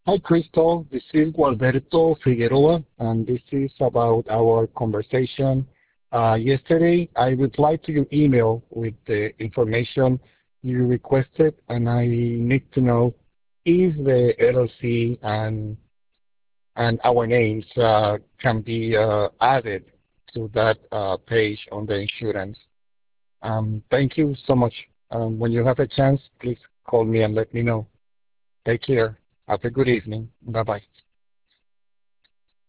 Hi, Crystal. This is Gualberto Figueroa, and this is about our conversation yesterday. I replied to your email with the information you requested, and I need to know if the LLC and our names can be added to that page on the insurance. Thank you so much. When you have a chance, please call me and let me know. Take care. Have a good evening. Bye bye.